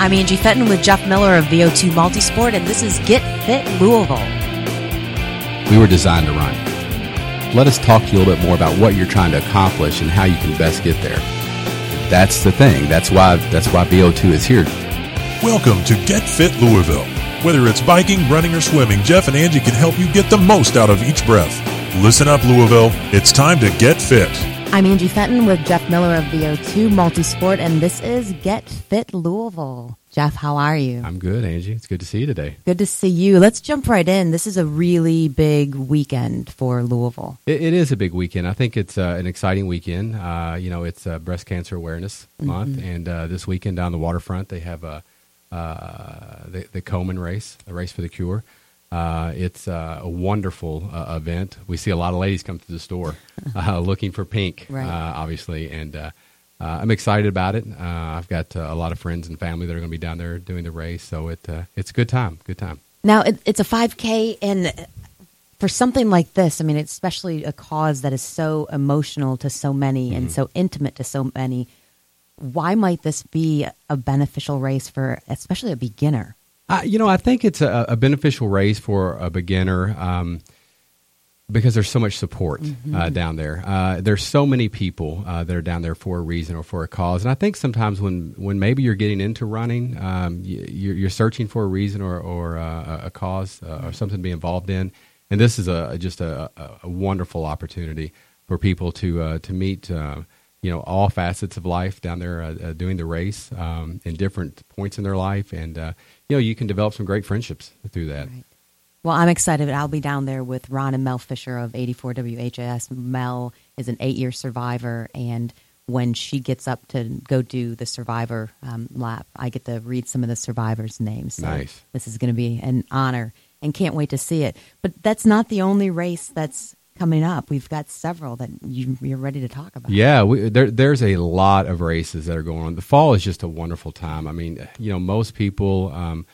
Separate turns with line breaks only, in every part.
I'm Angie Fenton with Jeff Miller of VO2 Multisport, and this is Get Fit Louisville.
We were designed to run. Let us talk to you a little bit more about what you're trying to accomplish and how you can best get there. That's the thing. That's why VO2 is here.
Welcome to Get Fit Louisville. Whether it's biking, running, or swimming, Jeff and Angie can help you get the most out of each breath. Listen up, Louisville. It's time to get fit.
I'm Angie Fenton with Jeff Miller of VO2 Multisport, and this is Get Fit Louisville. Jeff, how are you?
I'm good, Angie. It's good to see you today.
Good to see you. Let's jump right in. This is a really big weekend for Louisville.
It is a big weekend. I think it's an exciting weekend. It's Breast Cancer Awareness Month, and this weekend down the waterfront, they have the Komen race, the Race for the Cure. It's a wonderful event. We see a lot of ladies come to the store looking for pink, right. Obviously, and I'm excited about it. I've got a lot of friends and family that are going to be down there doing the race, so it's a good time. Good time.
Now, it's a 5K, and for something like this, I mean, it's especially a cause that is so emotional to so many and so intimate to so many. Why might this be a beneficial race for especially a beginner?
I think it's a beneficial race for a beginner because there's so much support down there. There's so many people that are down there for a reason or for a cause. And I think sometimes when maybe you're getting into running, you're searching for a reason or a cause or something to be involved in. And this is just a wonderful opportunity for people to meet all facets of life down there doing the race in different points in their life. And you can develop some great friendships through that. Right.
Well, I'm excited. I'll be down there with Ron and Mel Fisher of 84 WHAS. Mel is an 8-year survivor, and when she gets up to go do the survivor lap, I get to read some of the survivors' names. So
nice.
This is going to be an honor, and can't wait to see it. But that's not the only race that's coming up. We've got several that you're ready to talk about.
Yeah, there's a lot of races that are going on. The fall is just a wonderful time. I mean, most people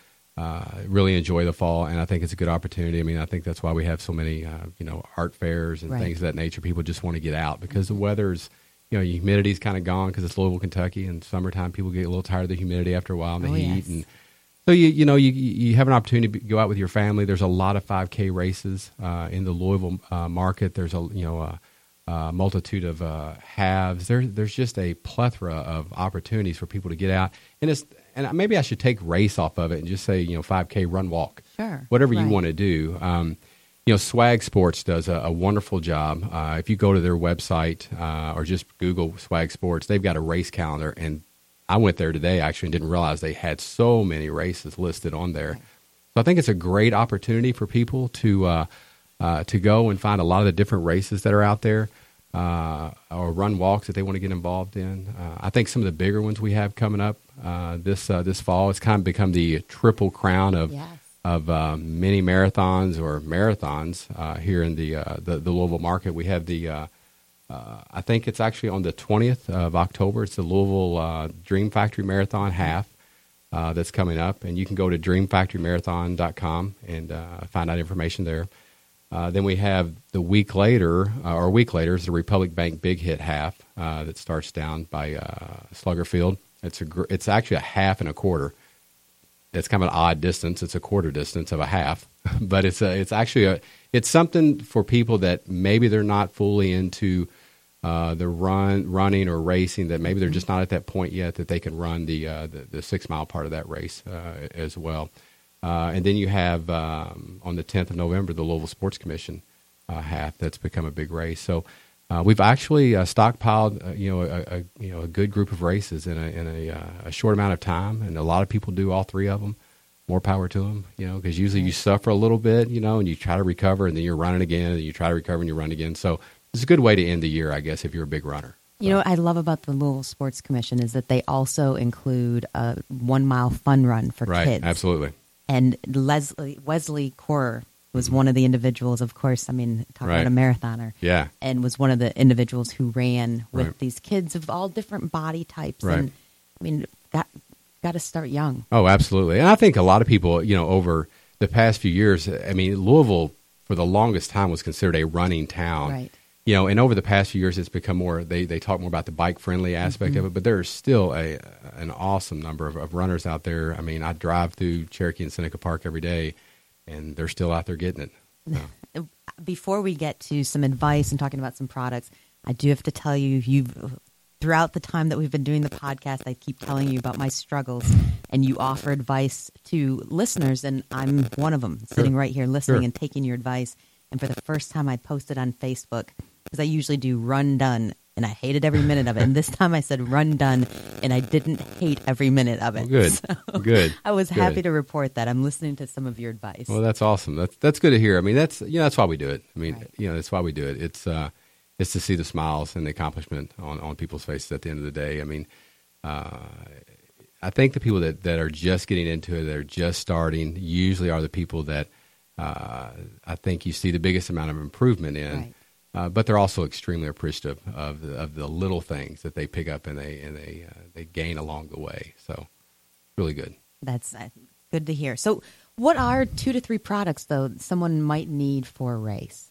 really enjoy the fall, and I think it's a good opportunity. I mean, I think that's why we have so many, art fairs and things of that nature. People just want to get out because the weather's, humidity's kind of gone because it's Louisville, Kentucky, and summertime people get a little tired of the humidity after a while and the heat. Yes. And so you have an opportunity to go out with your family. There's a lot of 5K races in the Louisville market. There's a multitude of halves. There's just a plethora of opportunities for people to get out. And maybe I should take race off of it and just say 5K run walk.
Sure.
Whatever you want to do. Swag Sports does a wonderful job. If you go to their website or just Google Swag Sports, they've got a race calendar, and I went there today, actually, and didn't realize they had so many races listed on there. So I think it's a great opportunity for people to go and find a lot of the different races that are out there or run walks that they want to get involved in. I think some of the bigger ones we have coming up this fall, it's kind of become the triple crown of mini marathons or marathons here in the Louisville market. We have I think it's actually on the 20th of October. It's the Louisville Dream Factory Marathon half that's coming up. And you can go to dreamfactorymarathon.com and find out information there. Then we have a week later is the Republic Bank Big Hit half that starts down by Slugger Field. It's actually a half and a quarter. It's kind of an odd distance. It's a quarter distance of a half, but it's actually it's something for people that maybe they're not fully into the running or racing, that maybe they're just not at that point yet that they can run the 6 mile part of that race as well. And then you have on the 10th of November the Louisville Sports Commission half that's become a big race. So we've actually stockpiled a good group of races in a short amount of time, and a lot of people do all three of them. More power to them, because usually you suffer a little bit, and you try to recover, and then you're running again, and you try to recover and you run again. So it's a good way to end the year, I guess, if you're a big runner.
What I love about the Louisville Sports Commission is that they also include a 1 mile fun run for kids.
Right, absolutely.
And Wesley Corer was one of the individuals, of course, talk about a marathoner.
Yeah.
And was one of the individuals who ran with these kids of all different body types.
Right.
And, got to start young.
Oh, absolutely. And I think a lot of people, over the past few years, Louisville for the longest time was considered a running town.
Right.
And over the past few years, it's become more, they talk more about the bike-friendly aspect of it, but there's still an awesome number of runners out there. I mean, I drive through Cherokee and Seneca Park every day, and they're still out there getting it. So.
Before we get to some advice and talking about some products, I do have to tell you, throughout the time that we've been doing the podcast, I keep telling you about my struggles, and you offer advice to listeners, and I'm one of them, sitting right here listening and taking your advice. And for the first time, I posted on Facebook, because I usually do run done, and I hated every minute of it. And this time I said run done, and I didn't hate every minute of it.
Well, good,
so
good.
I was happy to report that. I'm listening to some of your advice.
Well, that's awesome. That's good to hear. I mean, that's why we do it. I mean, that's why we do it. It's to see the smiles and the accomplishment on people's faces at the end of the day. I mean, I think the people that are just getting into it, that are just starting, usually are the people that I think you see the biggest amount of improvement in.
Right.
But they're also extremely appreciative of the little things that they pick up and they gain along the way. So, really good.
That's good to hear. So, what are 2 to 3 products though someone might need for a race?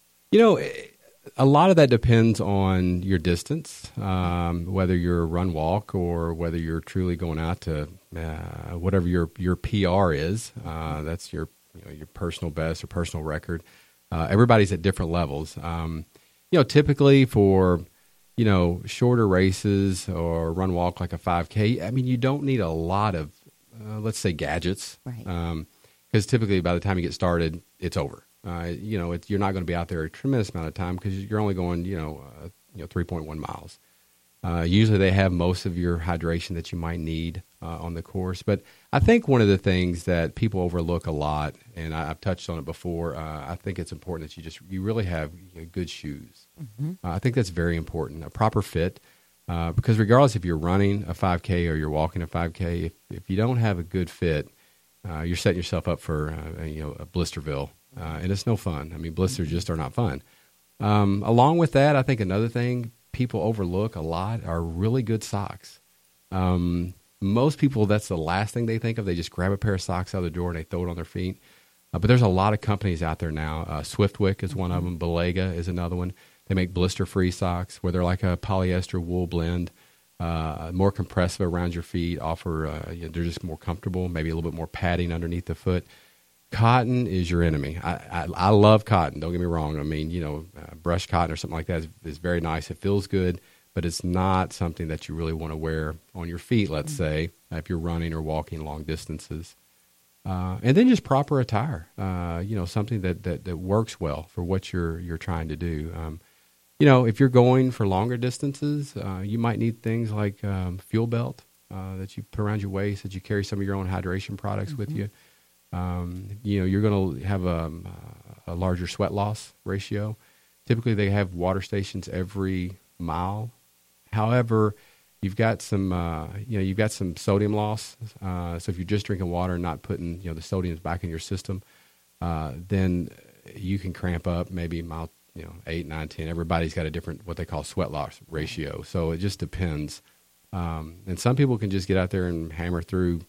A lot of that depends on your distance, whether you're a run walk or whether you're truly going out to whatever your PR is. That's your personal best or personal record. Everybody's at different levels. Typically for, shorter races or run walk like a 5K, I mean, you don't need a lot of, let's say, gadgets.
Right.
Because typically by the time you get started, it's over. You're not going to be out there a tremendous amount of time because you're only going, 3.1 miles. Usually they have most of your hydration that you might need on the course. But I think one of the things that people overlook a lot, and I've touched on it before, I think it's important that you really have good shoes. Mm-hmm. I think that's very important, a proper fit. Because regardless if you're running a 5K or you're walking a 5K, if you don't have a good fit, you're setting yourself up for a blisterville, and it's no fun. I mean, blisters just are not fun. Along with that, I think another thing people overlook a lot are really good socks. Most people, that's the last thing they think of. They just grab a pair of socks out of the drawer and they throw it on their feet. But there's a lot of companies out there now. Swiftwick is one of them. Belega is another one. They make blister-free socks where they're like a polyester wool blend, more compressive around your feet, they're just more comfortable, maybe a little bit more padding underneath the foot. Cotton is your enemy. I love cotton. Don't get me wrong. I mean, brushed cotton or something like that is very nice. It feels good, but it's not something that you really want to wear on your feet, let's say, if you're running or walking long distances. And then just proper attire, something that works well for what you're trying to do. If you're going for longer distances, you might need things like fuel belt that you put around your waist, that you carry some of your own hydration products with you. You're going to have a larger sweat loss ratio. Typically, they have water stations every mile. However, you've got some sodium loss. So if you're just drinking water and not putting, the sodiums back in your system, then you can cramp up maybe mile, 8, 9, 10. Everybody's got a different, what they call sweat loss ratio. So it just depends. And some people can just get out there and hammer through,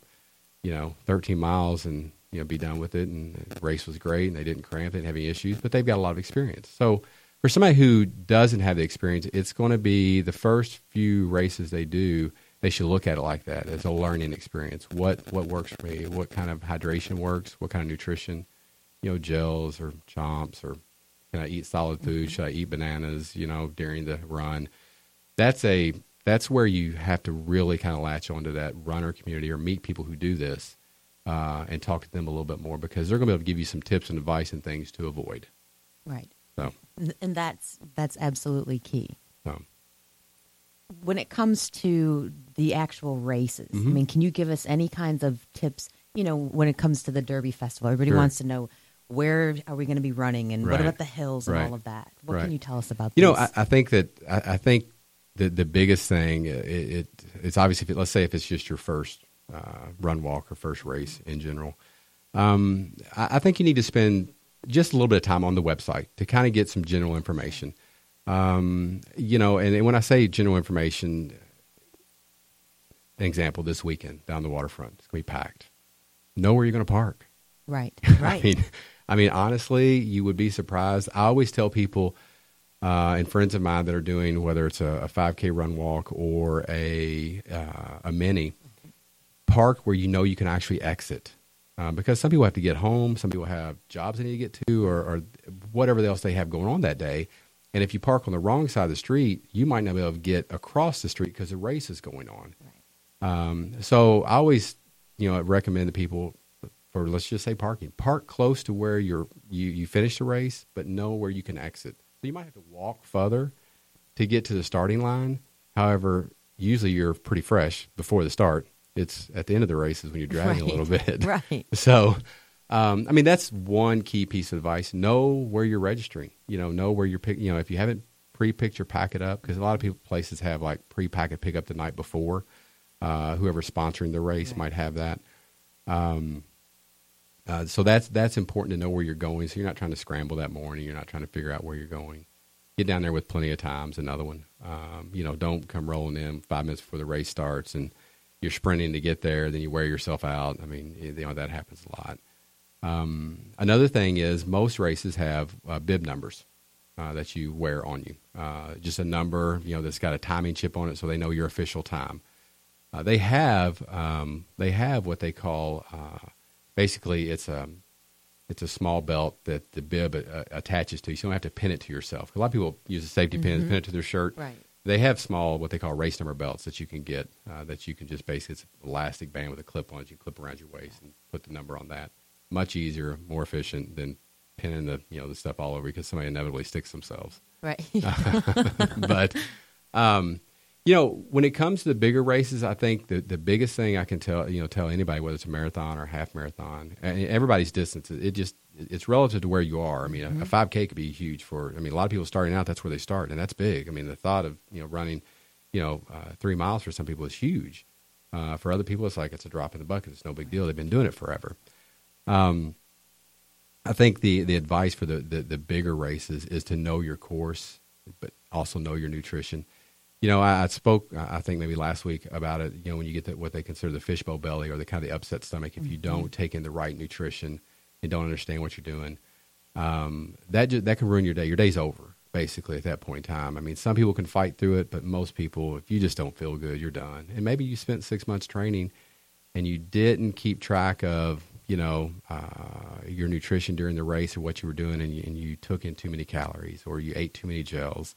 13 miles and, be done with it. And the race was great and they didn't cramp, they didn't have any issues, but they've got a lot of experience. So for somebody who doesn't have the experience, it's going to be the first few races they do, they should look at it like that as a learning experience. What works for me? What kind of hydration works? What kind of nutrition? Gels or chomps, or can I eat solid food? Should I eat bananas, during the run? That's where you have to really kind of latch onto that runner community or meet people who do this and talk to them a little bit more, because they're going to be able to give you some tips and advice and things to avoid.
Right.
So,
and that's absolutely key.
So.
When it comes to the actual races, I mean, can you give us any kinds of tips, when it comes to the Derby Festival? Everybody wants to know, where are we going to be running, and what about the hills and all of that? What can you tell us about this?
I think the biggest thing, it's obviously, let's say if it's just your first run walk or first race in general, I think you need to spend just a little bit of time on the website to kind of get some general information. And when I say general information, an example, this weekend down the waterfront, it's going to be packed. Know where you're going to park.
Right. Right.
I mean, honestly, you would be surprised. I always tell people, and friends of mine that are doing, whether it's a 5K run walk or a mini, park where you know you can actually exit. Because some people have to get home, some people have jobs they need to get to, or whatever else they have going on that day. And if you park on the wrong side of the street, you might not be able to get across the street because the race is going on. Right. So I always, recommend to people for, let's just say, parking. Park close to where you finish the race, but know where you can exit. So you might have to walk further to get to the starting line. However, usually you're pretty fresh before the start. It's at the end of the race is when you're dragging a little bit.
Right.
So, that's one key piece of advice. Know where you're registering. Know where you're if you haven't pre-picked your packet up, because a lot of places have like pre-packet pickup the night before. Whoever's sponsoring the race might have that. So that's important to know where you're going. So you're not trying to scramble that morning. You're not trying to figure out where you're going. Get down there with plenty of time's another one. Don't come rolling in 5 minutes before the race starts and you're sprinting to get there, then you wear yourself out. I mean, that happens a lot. Another thing is most races have bib numbers that you wear on you. Just a number, that's got a timing chip on it, so they know your official time. They have what they call basically it's a small belt that the bib attaches to. So you don't have to pin it to yourself. A lot of people use a safety pin, pin it to their shirt.
Right.
They have small, what they call race number belts that you can get, that you can just basically, it's an elastic band with a clip on it. You can clip around your waist and put the number on that. Much easier, more efficient than pinning the stuff all over because somebody inevitably sticks themselves.
Right.
But, when it comes to the bigger races, I think the biggest thing I can tell anybody, whether it's a marathon or half marathon, and everybody's distance, it's relative to where you are. I mean, a 5K could be huge a lot of people starting out, that's where they start, and that's big. I mean, the thought of, running, 3 miles for some people is huge. For other people, it's like it's a drop in the bucket. It's no big deal. They've been doing it forever. I think the advice for the bigger races is to know your course, but also know your nutrition. I spoke, I think maybe last week about it, when you get what they consider the fishbowl belly or the kind of the upset stomach, if you don't take in the right nutrition and don't understand what you're doing, that can ruin your day. Your day's over, basically, at that point in time. I mean, some people can fight through it, but most people, if you just don't feel good, you're done. And maybe you spent 6 months training and you didn't keep track of, your nutrition during the race or what you were doing, and you took in too many calories or you ate too many gels.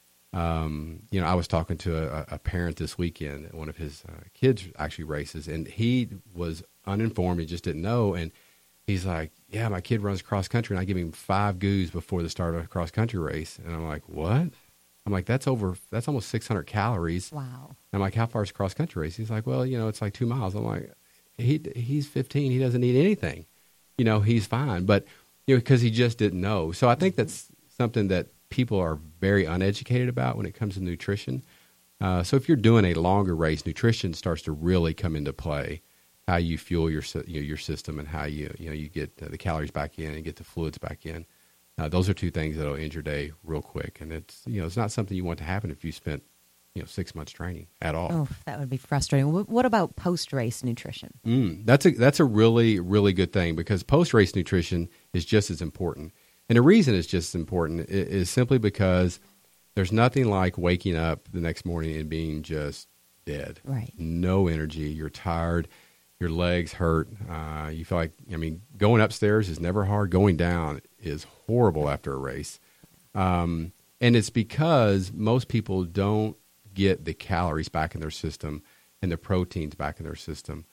I was talking to a parent this weekend. One of his kids actually races, and he was uninformed. He just didn't know. And he's like, yeah, my kid runs cross country, and I give him 5 goos before the start of a cross country race. And I'm like, what? I'm like, that's almost 600 calories.
Wow.
I'm like, how far is cross country race? He's like, well, it's like 2 miles. I'm like, he's 15. He doesn't need anything. He's fine. But, because he just didn't know. So I think that's something that people are very uneducated about when it comes to nutrition. So if you're doing a longer race, nutrition starts to really come into play. How you fuel your system and how you get the calories back in and get the fluids back in. Those are two things that'll end your day real quick, and it's not something you want to happen if you spent 6 months training at all.
Oh, that would be frustrating. What about post-race nutrition?
That's a really, really good thing, because post-race nutrition is just as important. And the reason it's just as important is simply because there's nothing like waking up the next morning and being just dead.
Right. No
energy. You're tired. Your legs hurt. You feel like, going upstairs is never hard. Going down is horrible after a race. And it's because most people don't get the calories back in their system and the proteins back in their system.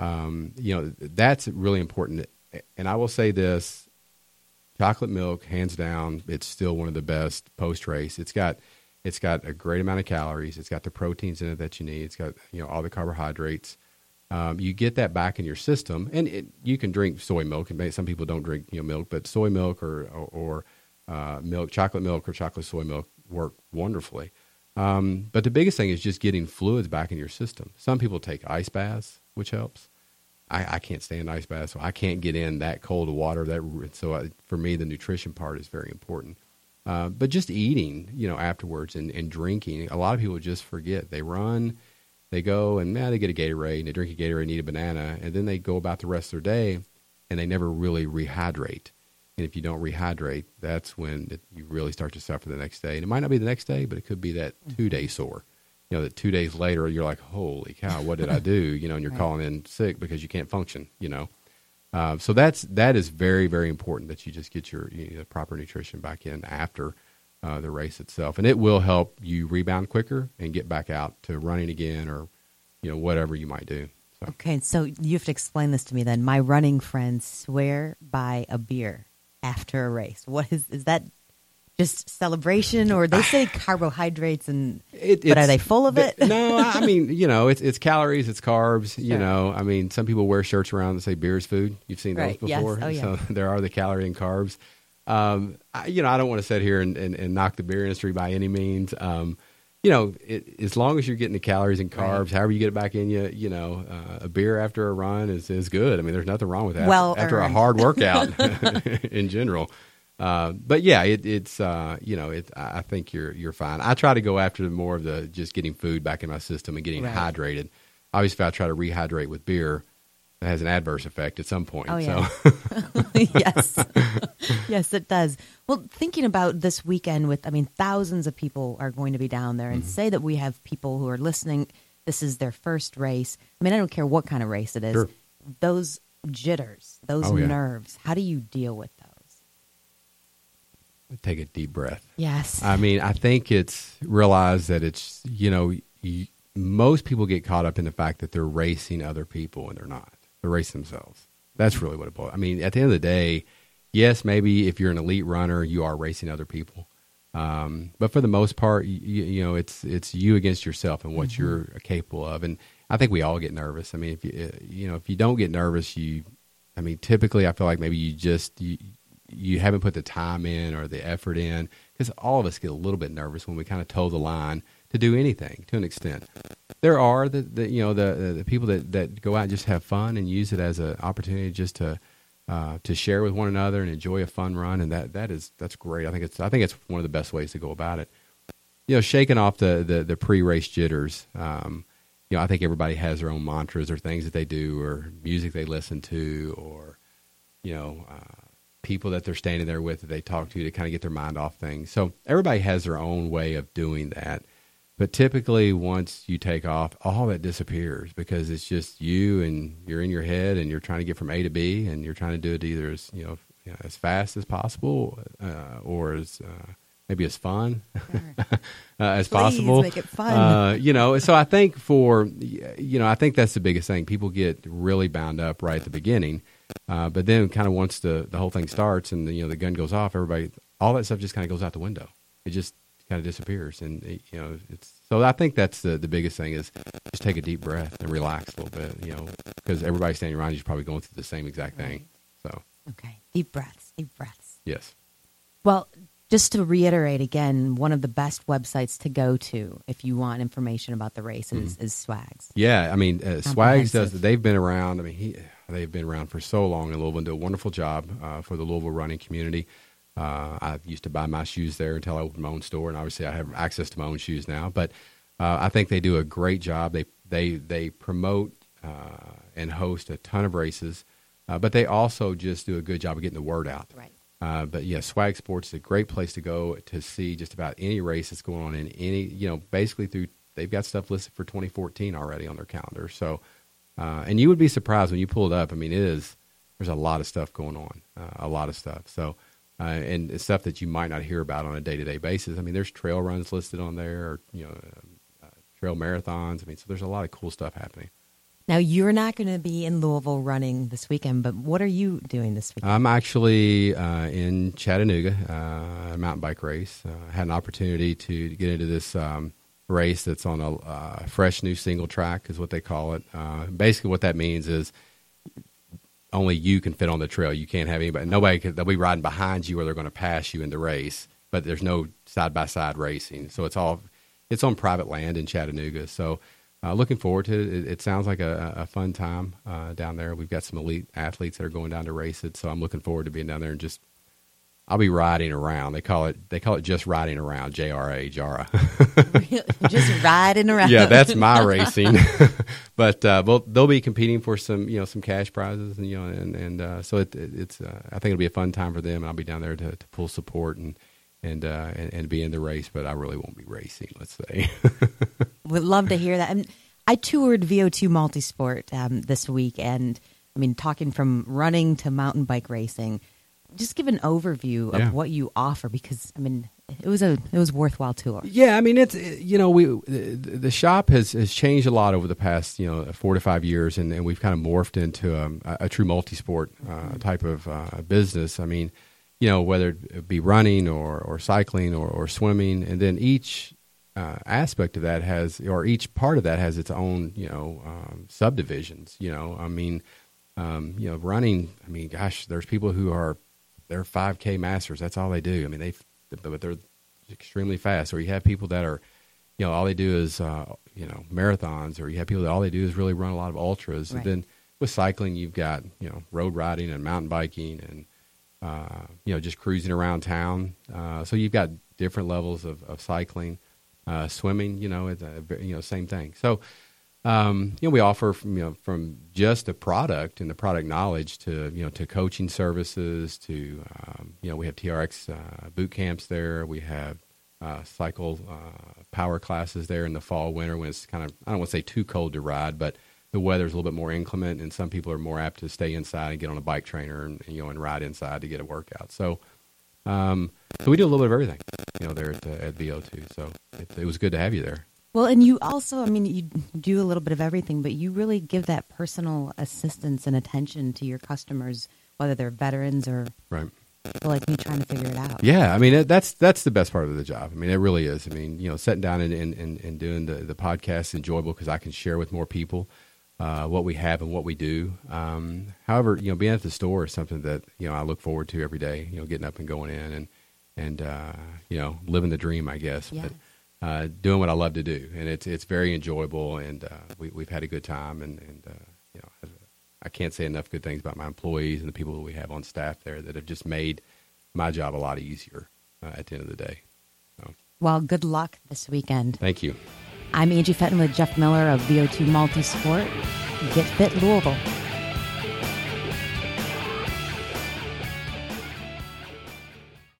That's really important. And I will say this, chocolate milk, hands down, it's still one of the best post-race. It's got a great amount of calories. It's got the proteins in it that you need. It's got, all the carbohydrates. You get that back in your system, and you can drink soy milk. And some people don't drink milk, but soy milk or milk, chocolate milk or chocolate soy milk work wonderfully. But the biggest thing is just getting fluids back in your system. Some people take ice baths, which helps. I can't stand ice baths, so I can't get in that cold water. For me, the nutrition part is very important. But just eating, afterwards and drinking. A lot of people just forget. They run, they go, and they get a Gatorade, and they drink a Gatorade and eat a banana, and then they go about the rest of their day, and they never really rehydrate. And if you don't rehydrate, that's when you really start to suffer the next day. And it might not be the next day, but it could be that 2-day sore. That 2 days later, you're like, holy cow, what did I do? And you're calling in sick because you can't function, So that is very, very important that you just get your proper nutrition back in after the race itself. And it will help you rebound quicker and get back out to running again or, whatever you might do. So.
Okay, so you have to explain this to me then. My running friends swear by a beer after a race. What is that? Just celebration, or they say carbohydrates, but are they full of it?
No, I mean, it's calories, it's carbs.
Sure.
I mean, some people wear shirts around that say beer is food. You've seen those before.
Yes. Oh, yeah.
So there are the calorie and carbs. I don't want to sit here and knock the beer industry by any means. As long as you're getting the calories and carbs, however you get it back in you, a beer after a run is good. I mean, there's nothing wrong with that. After a hard workout in general. But yeah, I think you're fine. I try to go after more of the just getting food back in my system and getting hydrated. Obviously, if I try to rehydrate with beer, that has an adverse effect at some point.
Oh, yeah.
So.
Yes. Yes, it does. Well, thinking about this weekend thousands of people are going to be down there, and say that we have people who are listening, this is their first race. I don't care what kind of race it is.
Sure.
Those jitters, those nerves, how do you deal with those?
Take a deep breath.
Yes.
I think realize that it's, most people get caught up in the fact that they're racing other people and they're not. They're racing themselves. That's really what it boils. At the end of the day, yes, maybe if you're an elite runner, you are racing other people. But for the most part, it's you against yourself and what you're capable of. And I think we all get nervous. If you don't get nervous, typically I feel like maybe you haven't put the time in or the effort in, because all of us get a little bit nervous when we kind of toe the line to do anything to an extent. There are the people that go out and just have fun and use it as an opportunity just to share with one another and enjoy a fun run, and that's great. I think it's one of the best ways to go about it. Shaking off the pre-race jitters. I think everybody has their own mantras or things that they do or music they listen to or people that they're standing there with that they talk to kind of get their mind off things. So everybody has their own way of doing that. But typically once you take off, all that disappears because it's just you and you're in your head and you're trying to get from A to B and you're trying to do it either as, as fast as possible or as maybe as fun as possible.
Make it fun.
So I think I think that's the biggest thing. People get really bound up right at the beginning. But then kind of once the whole thing starts and the gun goes off, all that stuff just kind of goes out the window. It just kind of disappears. And, so I think that's the biggest thing is just take a deep breath and relax a little bit, because everybody standing around you is probably going through the same exact thing. So. Okay.
Deep breaths.
Yes.
Well, just to reiterate again, one of the best websites to go to if you want information about the race is Swags.
Yeah. Swags they've been around. They've been around for so long in Louisville and do a wonderful job for the Louisville running community. I used to buy my shoes there until I opened my own store, and obviously I have access to my own shoes now. But I think they do a great job. They promote and host a ton of races, but they also just do a good job of getting the word out.
Right.
But yeah, Swag Sports is a great place to go to see just about any race that's going on in any, basically they've got stuff listed for 2014 already on their calendar. So, and you would be surprised when you pull it up. There's a lot of stuff going on, a lot of stuff. So, and it's stuff that you might not hear about on a day-to-day basis. There's trail runs listed on there, or, trail marathons. So there's a lot of cool stuff happening.
Now, you're not going to be in Louisville running this weekend, but what are you doing this weekend?
I'm actually in Chattanooga, a mountain bike race. I had an opportunity to get into this race that's on a fresh new single track is what they call it. Basically what that means is only you can fit on the trail. You can't have anybody. They'll be riding behind you or they're going to pass you in the race, but there's no side-by-side racing. So it's on private land in Chattanooga. So looking forward to it. It sounds like a fun time down there. We've got some elite athletes that are going down to race it. So I'm looking forward to being down there and just I'll be riding around. They call it just riding around, JRA, Jara.
Just riding around.
Yeah, that's my racing. But they'll be competing for some cash prizes, and so it's I think it'll be a fun time for them. I'll be down there to pull support and be in the race, but I really won't be racing. Let's say.
Would love to hear that. And I toured VO2 Multisport this week, and I mean, talking from running to mountain bike racing. Just give an overview of what you offer, because I mean it was worthwhile tour.
Yeah, I mean the shop has changed a lot over the past 4 to 5 years, and we've kind of morphed into a true multi-sport type of business. I mean, whether it be running or cycling or swimming, and then each aspect of that each part of that has its own subdivisions. I mean, running. I mean, gosh, there's people who they're 5K masters. That's all they do. I mean, but they're extremely fast. Or you have people that are, all they do is, marathons. Or you have people that all they do is really run a lot of ultras.
Right.
And then with cycling, you've got, road riding and mountain biking and, just cruising around town. So you've got different levels of cycling. Swimming, it's same thing. So, we offer from just a product and the product knowledge to coaching services to we have TRX boot camps there. We have cycle power classes there in the fall, winter when it's kind of, I don't want to say too cold to ride, but the weather's a little bit more inclement, and some people are more apt to stay inside and get on a bike trainer and ride inside to get a workout. So we do a little bit of everything there at VO2. So it was good to have you there.
Well, and you also, I mean, you do a little bit of everything, but you really give that personal assistance and attention to your customers, whether they're veterans or people like me trying to figure it out.
Yeah, I mean, that's the best part of the job. I mean, it really is. I mean, sitting down and doing the podcast is enjoyable because I can share with more people what we have and what we do. However, being at the store is something that, I look forward to every day, getting up and going in and living the dream, I guess.
Yes.
But doing what I love to do, and it's very enjoyable, and we've had a good time, and I can't say enough good things about my employees and the people that we have on staff there that have just made my job a lot easier at the end of the day. So.
Well, good luck this weekend.
Thank you.
I'm Angie Fenton with Jeff Miller of VO2 Multisport. Get Fit Louisville.